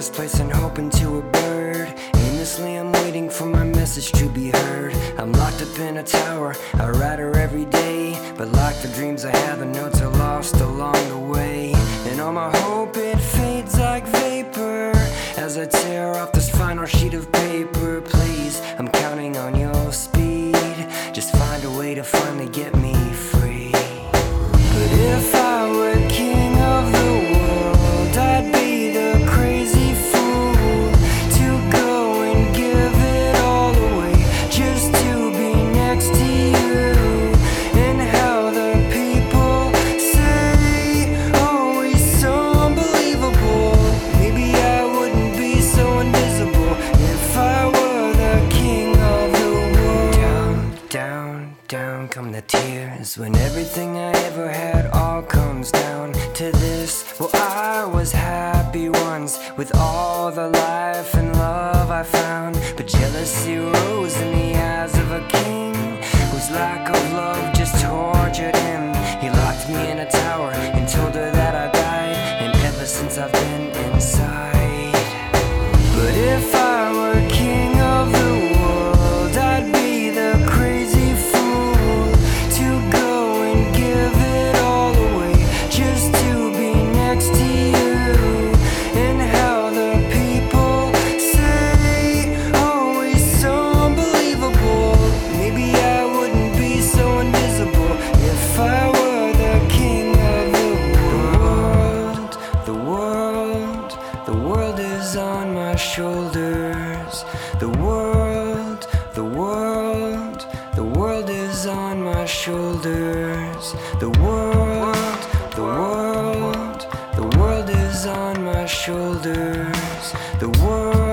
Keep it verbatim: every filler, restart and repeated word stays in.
misplacing hope into a bird. Aimlessly I'm waiting for my message to be heard. I'm locked up in a tower, I ride her every day, but like the dreams I have, the notes are lost along the way. And all my hope, it fades like vapor as I tear off this final sheet of paper. Please, I'm counting on your speed, just find a way to finally get me free. But if I were king of the world, I'd be the crazy fool to go and give it all away, just to be next to you. And how the people say, always so unbelievable. Maybe I wouldn't be so invisible if I were the king of the world. Down, down, down come the tears when everything I ever had all comes down to this. Well, I was happy once with all the life and love I found, but jealousy rose in the eyes of a king whose lack of love just tortured him. He locked me in a tower and told her that I died, and ever since I've been inside. But if I were king of the world, I'd be the crazy fool to go and give it all away, just to be next to you. And how the people say, always so unbelievable. Maybe I wouldn't be so invisible if I were the king of the world. The world, the world is on my shoulders. The world, the world, the world is on my shoulders. The world, the world, the world is on my shoulders. The world